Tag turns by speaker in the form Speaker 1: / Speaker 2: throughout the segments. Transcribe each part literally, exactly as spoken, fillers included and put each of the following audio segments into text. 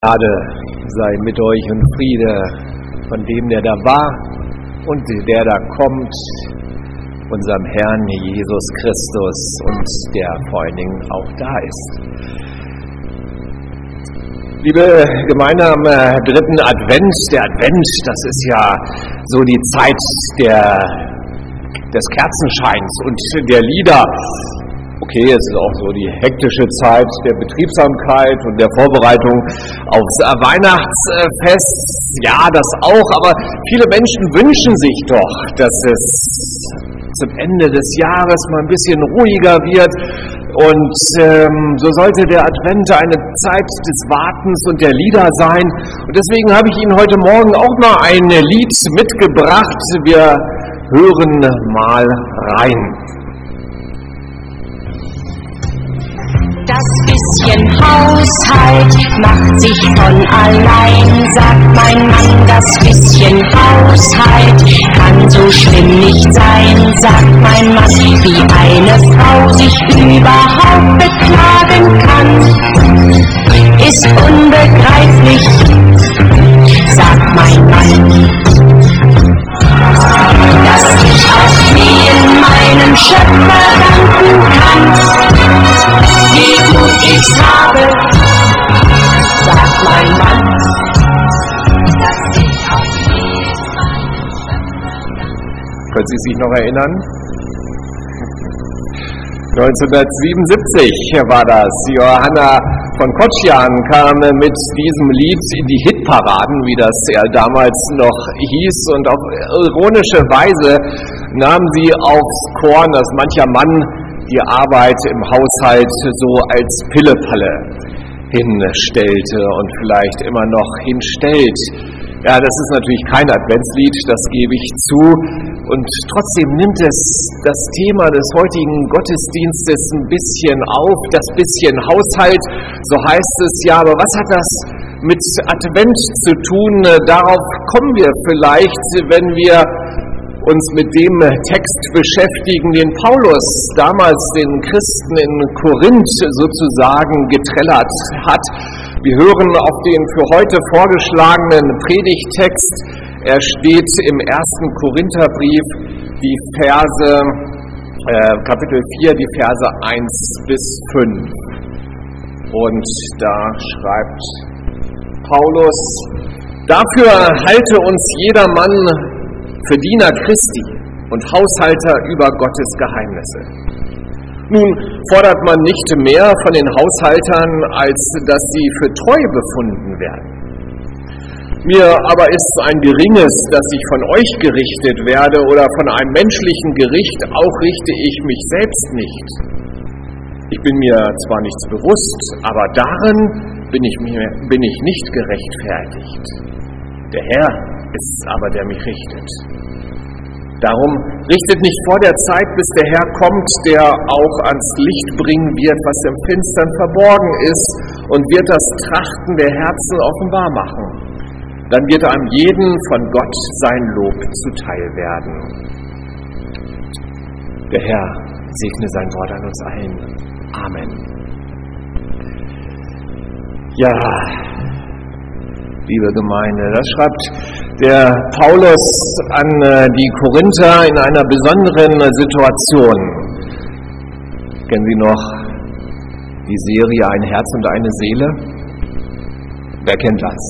Speaker 1: Gnade sei mit euch und Friede von dem, der da war und der da kommt, unserem Herrn Jesus Christus und der vor allen Dingen auch da ist. Liebe Gemeinde, am dritten Advent, der Advent, das ist ja so die Zeit der, des Kerzenscheins und der Lieder. Okay, es ist auch so die hektische Zeit der Betriebsamkeit und der Vorbereitung aufs Weihnachtsfest. Ja, das auch, aber viele Menschen wünschen sich doch, dass es zum Ende des Jahres mal ein bisschen ruhiger wird. Und ähm, so sollte der Advent eine Zeit des Wartens und der Lieder sein. Und deswegen habe ich Ihnen heute Morgen auch mal ein Lied mitgebracht. Wir hören mal rein.
Speaker 2: Das bisschen Haushalt macht sich von allein, sagt mein Mann, das bisschen Haushalt kann so schlimm nicht sein, sagt mein Mann, wie eine Frau sich überhaupt beklagen kann, ist unbegreiflich, sagt mein Mann. Dass ich auch nie in meinem Schöpfer danken kann, wie gut ich's habe, sagt mein Mann. Dass ich auch nie in meinem Schöpfer.
Speaker 1: Können Sie sich noch erinnern? neunzehnhundertsiebenundsiebzig war das. Johanna von Kocjan kam mit diesem Lied in die Hitparaden, wie das ja damals noch hieß, und auf ironische Weise nahm sie aufs Korn, dass mancher Mann die Arbeit im Haushalt so als Pillepalle hinstellte und vielleicht immer noch hinstellt. Ja, das ist natürlich kein Adventslied, das gebe ich zu. Und trotzdem nimmt es das Thema des heutigen Gottesdienstes ein bisschen auf, das bisschen Haushalt, so heißt es ja. Aber was hat das mit Advent zu tun? Darauf kommen wir vielleicht, wenn wir uns mit dem Text beschäftigen, den Paulus damals den Christen in Korinth sozusagen getrellert hat. Wir hören auf den für heute vorgeschlagenen Predigttext. Er steht im ersten Korintherbrief, die Verse, äh, Kapitel vier, die Verse eins bis fünf. Und da schreibt Paulus: Dafür halte uns jedermann für Diener Christi und Haushalter über Gottes Geheimnisse. Nun fordert man nicht mehr von den Haushaltern, als dass sie für treu befunden werden. Mir aber ist ein geringes, dass ich von euch gerichtet werde oder von einem menschlichen Gericht, auch richte ich mich selbst nicht. Ich bin mir zwar nichts bewusst, aber darin bin ich, mir, bin ich nicht gerechtfertigt. Der Herr ist es aber, der mich richtet. Darum richtet nicht vor der Zeit, bis der Herr kommt, der auch ans Licht bringen wird, was im Finstern verborgen ist, und wird das Trachten der Herzen offenbar machen. Dann wird einem jeden von Gott sein Lob zuteil werden. Der Herr segne sein Wort an uns allen. Amen. Ja, liebe Gemeinde, das schreibt der Paulus an die Korinther in einer besonderen Situation. Kennen Sie noch die Serie Ein Herz und eine Seele? Wer kennt das?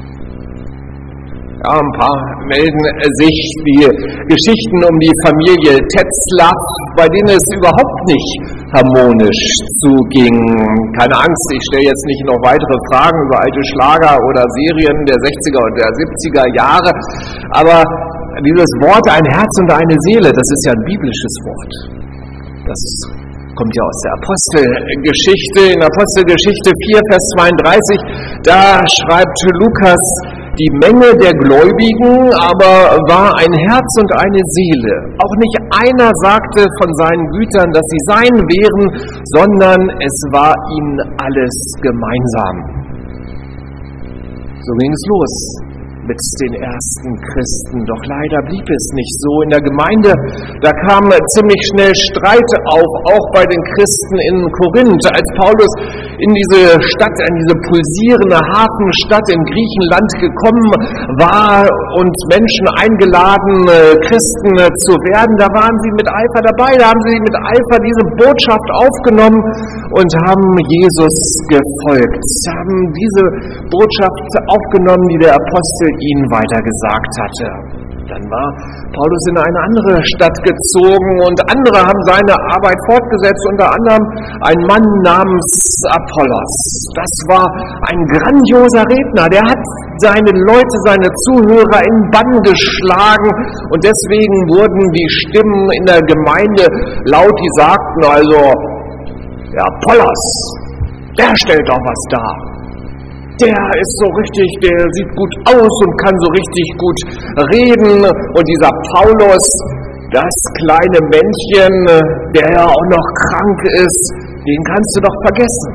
Speaker 1: Ja, ein paar melden sich die Geschichten um die Familie Tetzlaff, bei denen es überhaupt nicht harmonisch zuging. Keine Angst, ich stelle jetzt nicht noch weitere Fragen über alte Schlager oder Serien der sechziger und der siebziger Jahre, aber dieses Wort Ein Herz und eine Seele, das ist ja ein biblisches Wort. Das kommt ja aus der Apostelgeschichte. In Apostelgeschichte vier, Vers zweiunddreißig, da schreibt Lukas: Die Menge der Gläubigen aber war ein Herz und eine Seele. Auch nicht einer sagte von seinen Gütern, dass sie sein wären, sondern es war ihnen alles gemeinsam. So ging es los mit den ersten Christen. Doch leider blieb es nicht so. In der Gemeinde, da kam ziemlich schnell Streit auf, auch bei den Christen in Korinth. Als Paulus in diese Stadt, in diese pulsierende Hafenstadt in Griechenland gekommen war und Menschen eingeladen, Christen zu werden, da waren sie mit Eifer dabei, da haben sie mit Eifer diese Botschaft aufgenommen und haben Jesus gefolgt, haben diese Botschaft aufgenommen, die der Apostel ihnen weitergesagt hatte. Dann war Paulus in eine andere Stadt gezogen und andere haben seine Arbeit fortgesetzt, unter anderem ein Mann namens Apollos. Das war ein grandioser Redner, der hat seine Leute, seine Zuhörer in Bann geschlagen und deswegen wurden die Stimmen in der Gemeinde laut, die sagten also, ja, Apollos, der stellt doch was dar. Der ist so richtig, der sieht gut aus und kann so richtig gut reden. Und dieser Paulus, das kleine Männchen, der ja auch noch krank ist, den kannst du doch vergessen.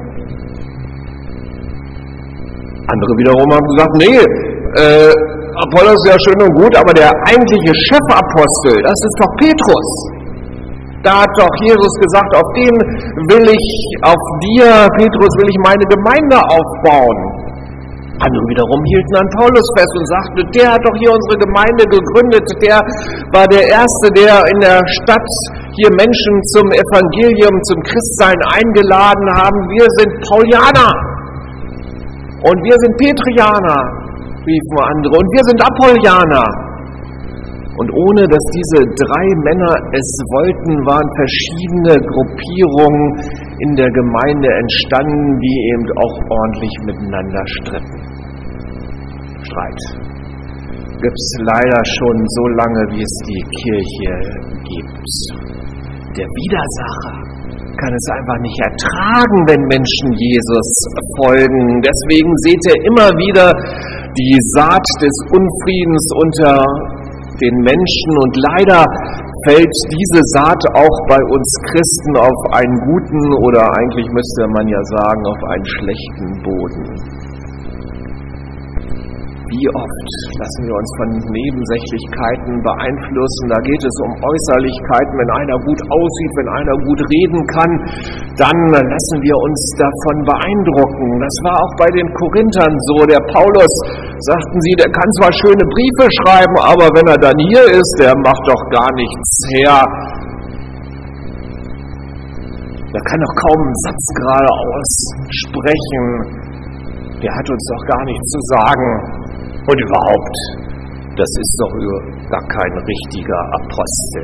Speaker 1: Andere wiederum haben gesagt, nee, äh, Apollos ist ja schön und gut, aber der eigentliche Chefapostel, das ist doch Petrus. Da hat doch Jesus gesagt, auf den will ich, auf dir, Petrus, will ich meine Gemeinde aufbauen. Andere wiederum hielten an Paulus fest und sagten, der hat doch hier unsere Gemeinde gegründet, der war der Erste, der in der Stadt hier Menschen zum Evangelium, zum Christsein eingeladen haben. Wir sind Paulianer und wir sind Petrianer, riefen andere, und wir sind Apollianer. Und ohne dass diese drei Männer es wollten, waren verschiedene Gruppierungen in der Gemeinde entstanden, die eben auch ordentlich miteinander stritten. Streit gibt es leider schon so lange, wie es die Kirche gibt. Der Widersacher kann es einfach nicht ertragen, wenn Menschen Jesus folgen. Deswegen seht ihr immer wieder die Saat des Unfriedens unter den Menschen und leider fällt diese Saat auch bei uns Christen auf einen guten oder eigentlich müsste man ja sagen auf einen schlechten Boden. Wie oft lassen wir uns von Nebensächlichkeiten beeinflussen? Da geht es um Äußerlichkeiten. Wenn einer gut aussieht, wenn einer gut reden kann, dann lassen wir uns davon beeindrucken. Das war auch bei den Korinthern so. Der Paulus, sagten sie, der kann zwar schöne Briefe schreiben, aber wenn er dann hier ist, der macht doch gar nichts her. Der kann doch kaum einen Satz geradeaus sprechen. Der hat uns doch gar nichts zu sagen. Und überhaupt, das ist doch gar kein richtiger Apostel.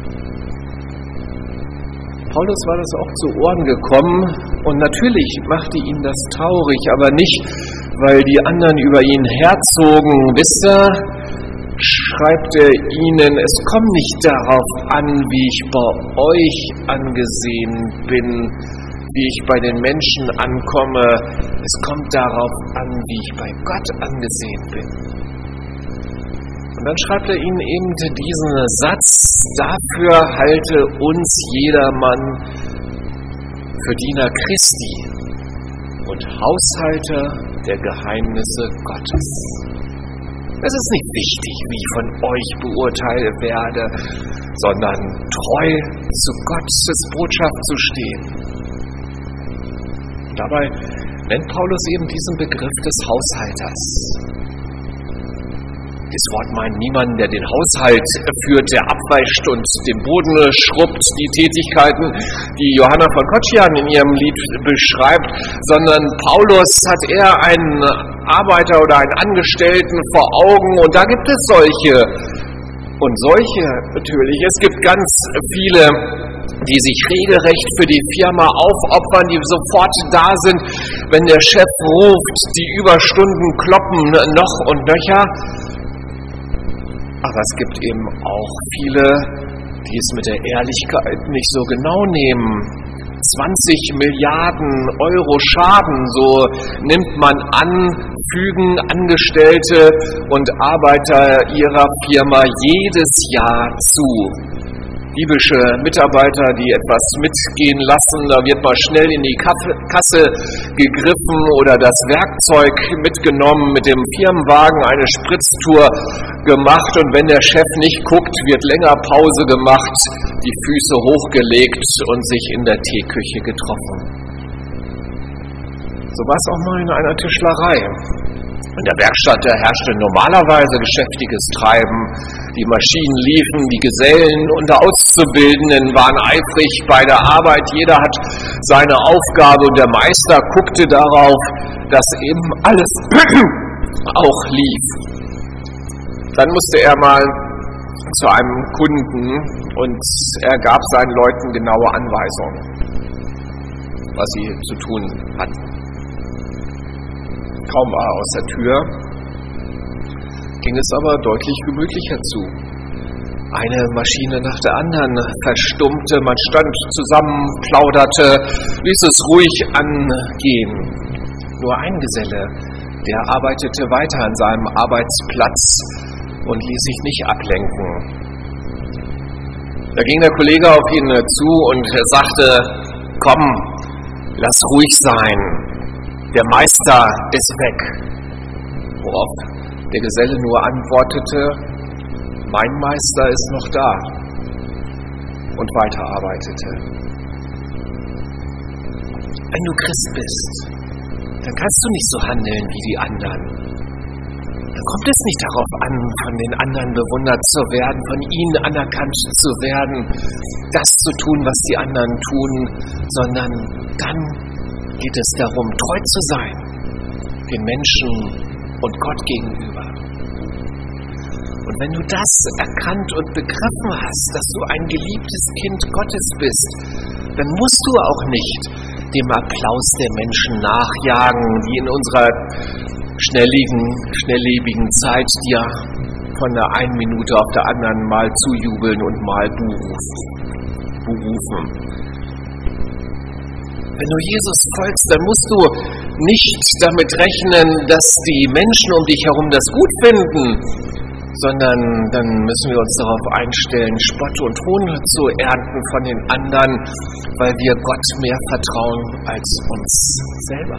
Speaker 1: Paulus war das auch zu Ohren gekommen und natürlich machte ihn das traurig, aber nicht, weil die anderen über ihn herzogen. Wisst ihr, schreibt er ihnen, es kommt nicht darauf an, wie ich bei euch angesehen bin, wie ich bei den Menschen ankomme, es kommt darauf an, wie ich bei Gott angesehen bin. Und dann schreibt er ihnen eben diesen Satz, dafür halte uns jedermann für Diener Christi und Haushalter der Geheimnisse Gottes. Es ist nicht wichtig, wie ich von euch beurteilt werde, sondern treu zu Gottes Botschaft zu stehen. Dabei nennt Paulus eben diesen Begriff des Haushalters. Das Wort meint niemanden, der den Haushalt führt, der abwäscht und den Boden schrubbt, die Tätigkeiten, die Johanna von Kotschan in ihrem Lied beschreibt, sondern Paulus hat eher einen Arbeiter oder einen Angestellten vor Augen und da gibt es solche und solche natürlich. Es gibt ganz viele, die sich regelrecht für die Firma aufopfern, die sofort da sind, wenn der Chef ruft, die Überstunden kloppen noch und nöcher. Aber es gibt eben auch viele, die es mit der Ehrlichkeit nicht so genau nehmen. zwanzig Milliarden Euro Schaden, so nimmt man an, fügen Angestellte und Arbeiter ihrer Firma jedes Jahr zu. diebische Mitarbeiter, die etwas mitgehen lassen. Da wird mal schnell in die Kasse gegriffen oder das Werkzeug mitgenommen, mit dem Firmenwagen eine Spritztour gemacht. Und wenn der Chef nicht guckt, wird länger Pause gemacht, die Füße hochgelegt und sich in der Teeküche getroffen. So war es auch mal in einer Tischlerei. In der Werkstatt da herrschte normalerweise geschäftiges Treiben. Die Maschinen liefen, die Gesellen und der Auszubildenden waren eifrig bei der Arbeit. Jeder hat seine Aufgabe und der Meister guckte darauf, dass eben alles auch lief. Dann musste er mal zu einem Kunden und er gab seinen Leuten genaue Anweisungen, was sie zu tun hatten. Kaum war er aus der Tür, ging es aber deutlich gemütlicher zu. Eine Maschine nach der anderen verstummte, man stand zusammen, plauderte, ließ es ruhig angehen. Nur ein Geselle, der arbeitete weiter an seinem Arbeitsplatz und ließ sich nicht ablenken. Da ging der Kollege auf ihn zu und sagte: Komm, lass ruhig sein. Der Meister ist weg. Worauf der Geselle nur antwortete: Mein Meister ist noch da, und weiterarbeitete. Wenn du Christ bist, dann kannst du nicht so handeln wie die anderen. Dann kommt es nicht darauf an, von den anderen bewundert zu werden, von ihnen anerkannt zu werden, das zu tun, was die anderen tun, sondern dann geht es darum, treu zu sein, den Menschen und Gott gegenüber. Und wenn du das erkannt und begriffen hast, dass du ein geliebtes Kind Gottes bist, dann musst du auch nicht dem Applaus der Menschen nachjagen, die in unserer schnelligen, schnelllebigen Zeit dir von der einen Minute auf der anderen mal zujubeln und mal berufen. Wenn du Jesus folgst, dann musst du nicht damit rechnen, dass die Menschen um dich herum das gut finden, sondern dann müssen wir uns darauf einstellen, Spott und Hohn zu ernten von den anderen, weil wir Gott mehr vertrauen als uns selber.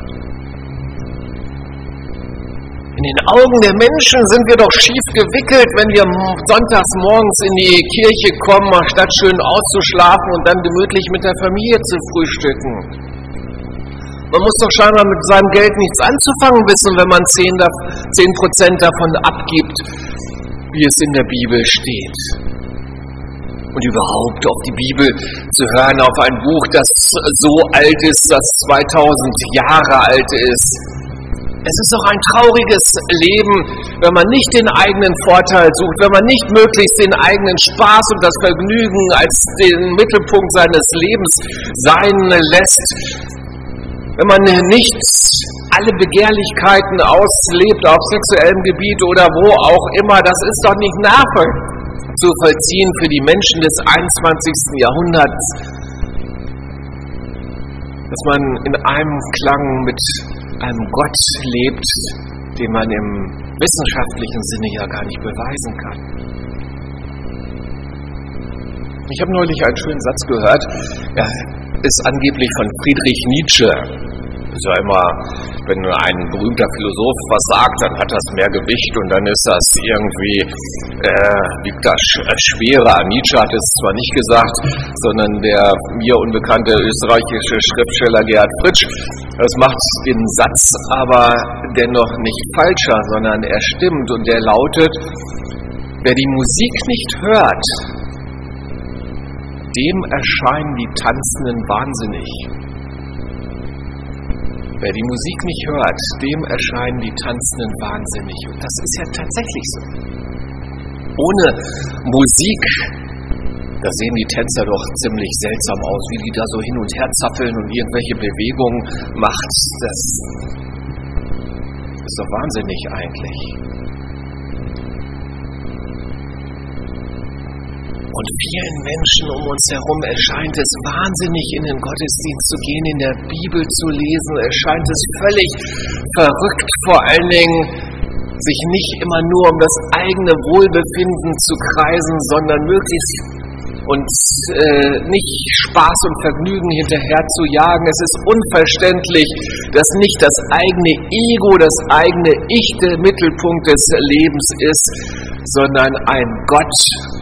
Speaker 1: In den Augen der Menschen sind wir doch schief gewickelt, wenn wir sonntags morgens in die Kirche kommen, statt schön auszuschlafen und dann gemütlich mit der Familie zu frühstücken. Man muss doch scheinbar mit seinem Geld nichts anzufangen wissen, wenn man zehn Prozent davon abgibt, wie es in der Bibel steht. Und überhaupt auf die Bibel zu hören, auf ein Buch, das so alt ist, das zweitausend Jahre alt ist. Es ist doch ein trauriges Leben, wenn man nicht den eigenen Vorteil sucht, wenn man nicht möglichst den eigenen Spaß und das Vergnügen als den Mittelpunkt seines Lebens sein lässt, wenn man nicht alle Begehrlichkeiten auslebt auf sexuellem Gebiet oder wo auch immer. Das ist doch nicht nachzuvollziehen für die Menschen des einundzwanzigsten Jahrhunderts, dass man in einem Klang mit einem Gott lebt, den man im wissenschaftlichen Sinne ja gar nicht beweisen kann. Ich habe neulich einen schönen Satz gehört, er ist angeblich von Friedrich Nietzsche. Ist ja immer, wenn ein berühmter Philosoph was sagt, dann hat das mehr Gewicht und dann ist das irgendwie, äh, wiegt das schwerer. Nietzsche hat es zwar nicht gesagt, sondern der mir unbekannte österreichische Schriftsteller Gerhard Fritsch. Das macht den Satz aber dennoch nicht falscher, sondern er stimmt und der lautet: Wer die Musik nicht hört, dem erscheinen die Tanzenden wahnsinnig. Wer die Musik nicht hört, dem erscheinen die Tanzenden wahnsinnig. Und das ist ja tatsächlich so. Ohne Musik, da sehen die Tänzer doch ziemlich seltsam aus, wie die da so hin und her zappeln und irgendwelche Bewegungen macht. Das ist doch wahnsinnig eigentlich. Und vielen Menschen um uns herum erscheint es wahnsinnig, in den Gottesdienst zu gehen, in der Bibel zu lesen. Erscheint es völlig verrückt, vor allen Dingen sich nicht immer nur um das eigene Wohlbefinden zu kreisen, sondern möglichst und äh, nicht Spaß und Vergnügen hinterher zu jagen. Es ist unverständlich, dass nicht das eigene Ego, das eigene Ich der Mittelpunkt des Lebens ist, sondern ein Gott.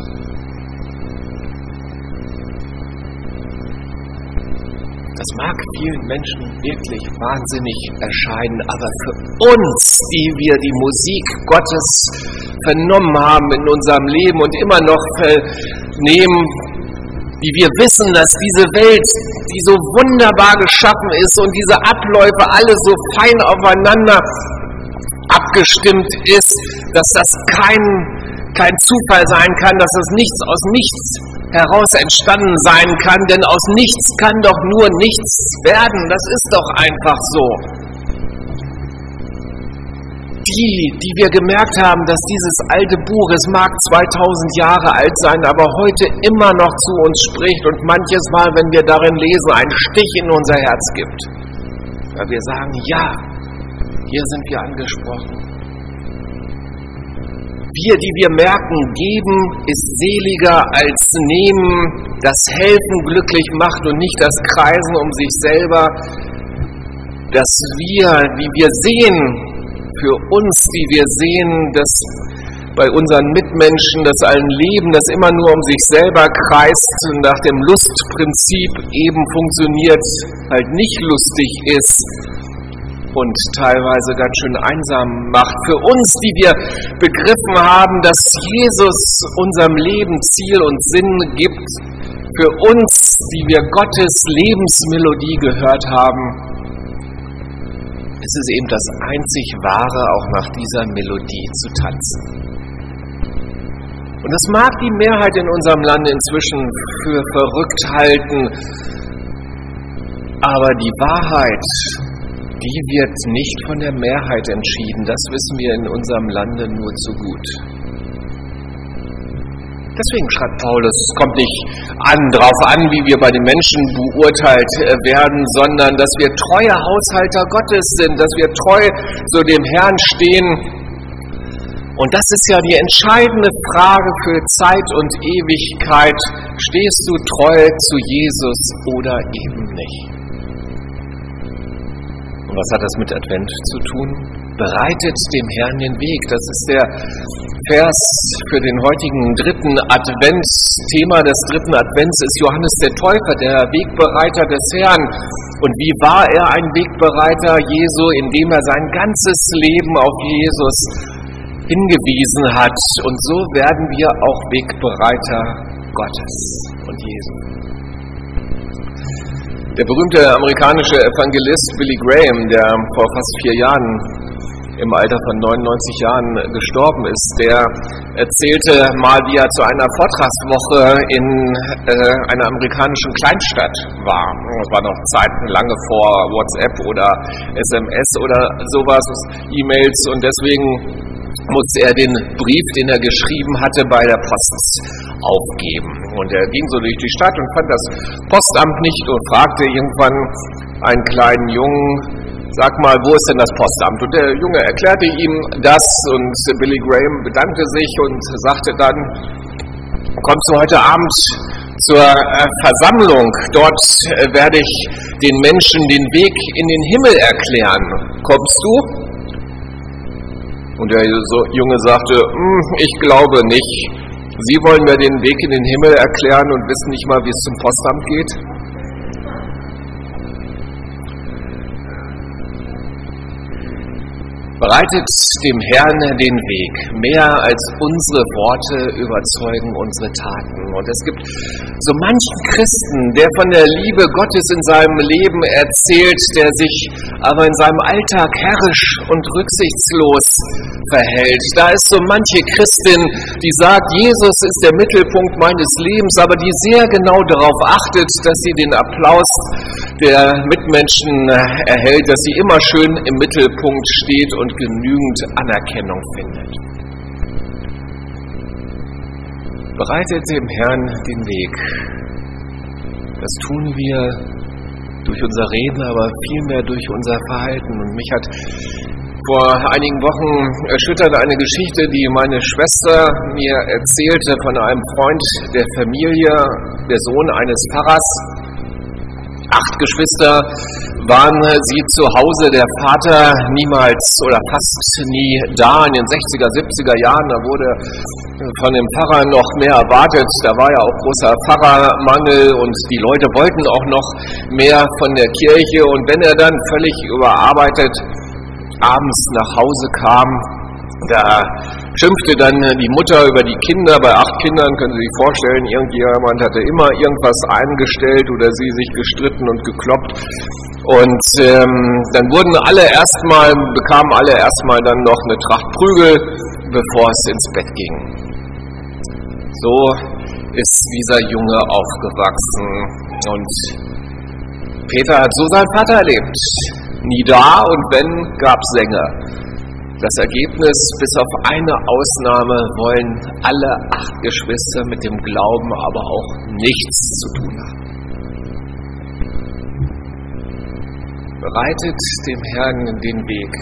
Speaker 1: Das mag vielen Menschen wirklich wahnsinnig erscheinen, aber für uns, die wir die Musik Gottes vernommen haben in unserem Leben und immer noch vernehmen, die wir wissen, dass diese Welt, die so wunderbar geschaffen ist und diese Abläufe alle so fein aufeinander abgestimmt ist, dass das kein, kein Zufall sein kann, dass es nichts aus nichts heraus entstanden sein kann, denn aus nichts kann doch nur nichts werden. Das ist doch einfach so. Die, die wir gemerkt haben, dass dieses alte Buch, es mag zweitausend Jahre alt sein, aber heute immer noch zu uns spricht und manches Mal, wenn wir darin lesen, einen Stich in unser Herz gibt. Weil wir sagen, ja, hier sind wir angesprochen. Wir, die wir merken, geben ist seliger als nehmen, das Helfen glücklich macht und nicht das Kreisen um sich selber, dass wir, die wir sehen, für uns, die wir sehen, dass bei unseren Mitmenschen das ein Leben, das immer nur um sich selber kreist und nach dem Lustprinzip eben funktioniert, halt nicht lustig ist und teilweise ganz schön einsam macht. Für uns, die wir begriffen haben, dass Jesus unserem Leben Ziel und Sinn gibt, für uns, die wir Gottes Lebensmelodie gehört haben, ist es eben das einzig Wahre, auch nach dieser Melodie zu tanzen. Und das mag die Mehrheit in unserem Land inzwischen für verrückt halten, aber die Wahrheit, die wird nicht von der Mehrheit entschieden. Das wissen wir in unserem Lande nur zu gut. Deswegen schreibt Paulus, es kommt nicht an, drauf an, wie wir bei den Menschen beurteilt werden, sondern dass wir treue Haushalter Gottes sind, dass wir treu zu dem Herrn stehen. Und das ist ja die entscheidende Frage für Zeit und Ewigkeit. Stehst du treu zu Jesus oder eben nicht? Und was hat das mit Advent zu tun? Bereitet dem Herrn den Weg. Das ist der Vers für den heutigen dritten Advent. Thema des dritten Advents ist Johannes der Täufer, der Wegbereiter des Herrn. Und wie war er ein Wegbereiter Jesu? Indem er sein ganzes Leben auf Jesus hingewiesen hat. Und so werden wir auch Wegbereiter Gottes und Jesu. Der berühmte amerikanische Evangelist Billy Graham, der vor fast vier Jahren im Alter von neunundneunzig Jahren gestorben ist, der erzählte mal, wie er zu einer Vortragswoche in äh, einer amerikanischen Kleinstadt war. Das war noch Zeiten lange vor WhatsApp oder S M S oder sowas, E-Mails, und deswegen musste er den Brief, den er geschrieben hatte, bei der Post aufgeben. Und er ging so durch die Stadt und fand das Postamt nicht und fragte irgendwann einen kleinen Jungen, sag mal, wo ist denn das Postamt? Und der Junge erklärte ihm das und Billy Graham bedankte sich und sagte dann, kommst du heute Abend zur Versammlung? Dort werde ich den Menschen den Weg in den Himmel erklären. Kommst du? Und der Junge sagte, ich glaube nicht. Sie wollen mir den Weg in den Himmel erklären und wissen nicht mal, wie es zum Postamt geht? Bereitet dem Herrn den Weg. Mehr als unsere Worte überzeugen unsere Taten. Und es gibt so manchen Christen, der von der Liebe Gottes in seinem Leben erzählt, der sich aber in seinem Alltag herrisch und rücksichtslos verhält. Da ist so manche Christin, die sagt, Jesus ist der Mittelpunkt meines Lebens, aber die sehr genau darauf achtet, dass sie den Applaus der Mitmenschen erhält, dass sie immer schön im Mittelpunkt steht und genügend Anerkennung findet. Bereitet dem Herrn den Weg. Das tun wir durch unser Reden, aber vielmehr durch unser Verhalten. Und mich hat Vor einigen Wochen erschütterte eine Geschichte, die meine Schwester mir erzählte von einem Freund der Familie, der Sohn eines Pfarrers. Acht Geschwister waren sie zu Hause, der Vater niemals oder fast nie da. In den sechziger, siebziger Jahren, da wurde von dem Pfarrer noch mehr erwartet. Da war ja auch großer Pfarrermangel und die Leute wollten auch noch mehr von der Kirche. Und wenn er dann völlig überarbeitet abends nach Hause kam, da schimpfte dann die Mutter über die Kinder. Bei acht Kindern können Sie sich vorstellen, irgendjemand hatte immer irgendwas eingestellt oder sie sich gestritten und gekloppt. Und ähm, dann wurden alle erstmal, bekamen alle erstmal dann noch eine Tracht Prügel, bevor es ins Bett ging. So ist dieser Junge aufgewachsen. Und Peter hat so seinen Vater erlebt. Nie da und wenn, gab's Sänge. Das Ergebnis, bis auf eine Ausnahme, wollen alle acht Geschwister mit dem Glauben aber auch nichts zu tun haben. Bereitet dem Herrn den Weg.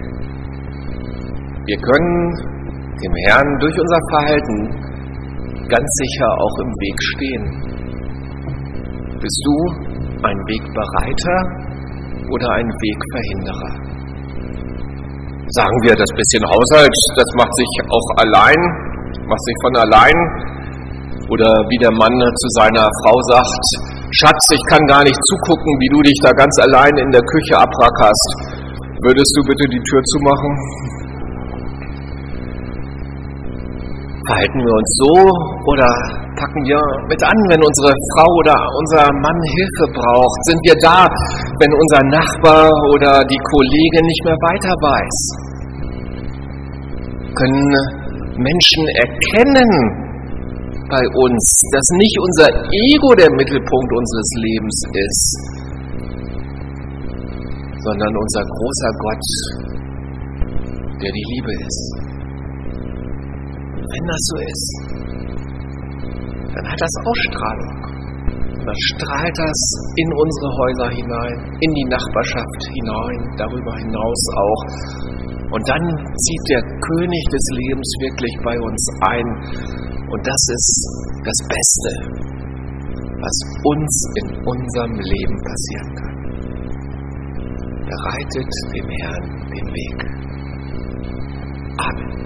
Speaker 1: Wir können dem Herrn durch unser Verhalten ganz sicher auch im Weg stehen. Bist du ein Wegbereiter oder ein Wegverhinderer? Sagen wir, das bisschen Haushalt, das macht sich auch allein, macht sich von allein. Oder wie der Mann zu seiner Frau sagt, Schatz, ich kann gar nicht zugucken, wie du dich da ganz allein in der Küche abrackerst. Würdest du bitte die Tür zumachen? Verhalten wir uns so oder packen wir mit an, wenn unsere Frau oder unser Mann Hilfe braucht? Sind wir da, wenn unser Nachbar oder die Kollegin nicht mehr weiter weiß? Können Menschen erkennen bei uns, dass nicht unser Ego der Mittelpunkt unseres Lebens ist, sondern unser großer Gott, der die Liebe ist? Wenn das so ist, dann hat das Ausstrahlung. Dann strahlt das in unsere Häuser hinein, in die Nachbarschaft hinein, darüber hinaus auch. Und dann zieht der König des Lebens wirklich bei uns ein. Und das ist das Beste, was uns in unserem Leben passieren kann. Bereitet dem Herrn den Weg. Amen.